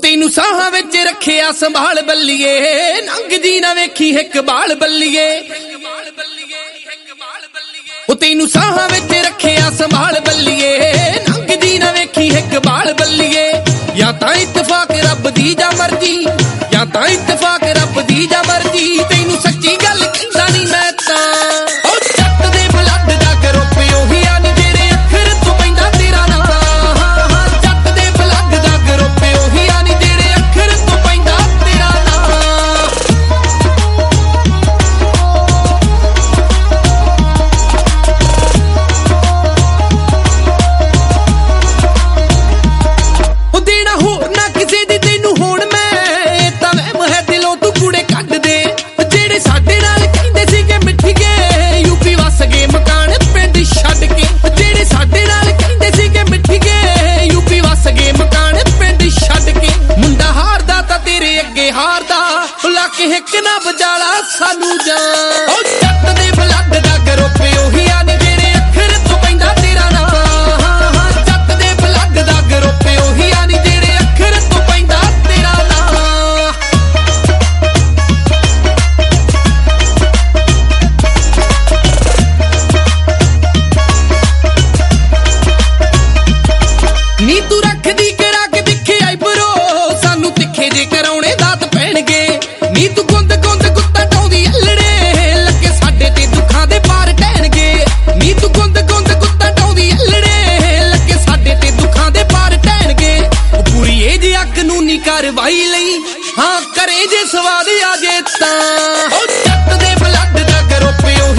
ਤੈਨੂੰ ਸਾਹਾਂ ਵਿੱਚ ਰੱਖਿਆ ਸੰਭਾਲ ਬੱਲੀਏ, ਨੰਗਦੀ ਨਾ ਵੇਖੀ ਇੱਕ ਬਾਲ ਬੱਲੀਏ। ਉਹ ਤੈਨੂੰ ਸਾਹਾਂ ਵਿੱਚ ਰੱਖਿਆ ਸੰਭਾਲ ਬੱਲੀਏ, ਨੰਗਦੀ ਨਾ ਵੇਖੀ ਇੱਕ ਬਾਲ ਬੱਲੀਏ। ਜਾਂ ਤਾਂ ਇਤਫਾਕ ਰੱਬ ਦੀ ਜਾਂ ਮਰਜ਼ੀ, ਜਾਂ ਤਾਂ ਇਤਫਾਕ ਰੱਬ ਦੀ ਜਾਂ ਮਰਜ਼ੀ। ਤੈਨੂੰ ਸੱਚੀ ਗੱਲ ਕਹਿੰਦਾ ਨਹੀਂ ਮੈਂ ਤਾਂ, ਉਹ ਜੱਟ ਦੇ ਬਲੱਡ ਦਾ ਗਰੁੱਪ ਉਹੀ ਆ ਨੀ ਜਿਹੜੇ ਅੱਖਰ ਤੋਂ ਪੈਂਦਾ ਤੇਰਾ ਨਾਂ। ਜੱਟ ਦੇ ਬਲੱਡ ਦਾ ਗਰੁੱਪ ਉਹੀ ਆ ਨੀ ਜਿਹੜੇ ਅੱਖਰ ਤੋਂ ਪੈਂਦਾ ਤੇਰਾ ਨਾਂ। ਉਹ ਦੇਣਾ ਹੋਰ ਨਾ ਕਿਸੇ ਦੀ ਤੈਨੂੰ ਹੁਣ ਮੈਂ, ਤਾਂ ਵਹਿਮ ਹੈ ਦਿਲੋਂ ਤੂੰ ਕੂੜੇ ਕੱਢ ਦੇ। ਜਿਹੜੇ ਸਾਡੇ ਨਾਲ ਕਹਿੰਦੇ ਸੀਗੇ ਮਿੱਠੀਏ, ਯੂਪੀ ਵਸ ਗਏ ਮਕਾਨ ਪਿੰਡ ਛੱਡ ਕੇ। ਜਿਹੜੇ ਸਾਡੇ ਨਾਲ ਕਹਿੰਦੇ ਸੀਗੇ ਮਿੱਠੀਏ, ਯੂਪੀ ਵਸ ਗਏ ਮਕਾਨ ਪਿੰਡ ਛੱਡ ਕੇ। ਮੁੰਡਾ ਹਾਰਦਾ ਤਾਂ ਤੇਰੇ ਅੱਗੇ ਹਾਰਦਾ, ਲਾ ਕੇ ਹਿੱਕ ਨਾ ਬਜਾਲਾ ਸਾਨੂੰ ਜਾਂ। ਉਹ ਜੱਟ ਦੇ ਬਲੱਡ ਦਾ ਗਰੁੱਪ ਉਹੀ ਆ ਨੀ ਜਿਹੜੇ ਅੱਖਰ ਤੋਂ ਪੈਂਦਾ ਤੇਰਾ ਨਾਂ। ਜੱਟ ਦੇ ਬਲੱਡ ਦਾ ਗਰੁੱਪ ਉਹੀ ਆ ਨੀ ਜਿਹੜੇ ਅੱਖਰ ਤੋਂ ਪੈਂਦਾ ਤੇਰਾ ਨਾਂ। ਨੀ ਤੂੰ ਰੱਖਦੀ ਕਰਾ ਕੇ ਦਿਖੇ ਆਈਬਰੋ, ਸਾਨੂੰ ਤਿੱਖੇ ਜੇ ਕਰਾਉਣੇ ਦਾਤ ਪੈਣਗੇ। ਨੀ ਤੂੰ ਗੁੰਦ ਗੁੰਦ ਗੁੱਤਾ ਟਾਉਂਦੀ ਅਲੜੇ, ਲੱਗੇ ਸਾਡੇ ਤੇ ਦੁੱਖਾਂ ਦੇ ਪਾਰ ਟਹਿਣਗੇ। ਨੀ ਤੂੰ ਗੁੰਦ ਗੁੰਦ ਗੁੱਤਾ ਟਾਉਂਦੀ ਅਲੜੇ, ਲੱਗੇ ਸਾਡੇ ਤੇ ਦੁੱਖਾਂ ਦੇ ਪਾਰ ਟਹਿਣਗੇ। ਉਹ ਪੂਰੀ ਏ ਜੇ ਅੱਗ ਨੂੰ ਨੀ ਕਾਰਵਾਈ ਲਈ, ਹਾਂ ਕਰੇ ਜੇ ਸਵਾਦ ਆ ਜੇ ਤਾਂ। ਉਹ ਜੱਟ ਦੇ ਬਲੱਡ ਦਾ ਗਰੁੱਪ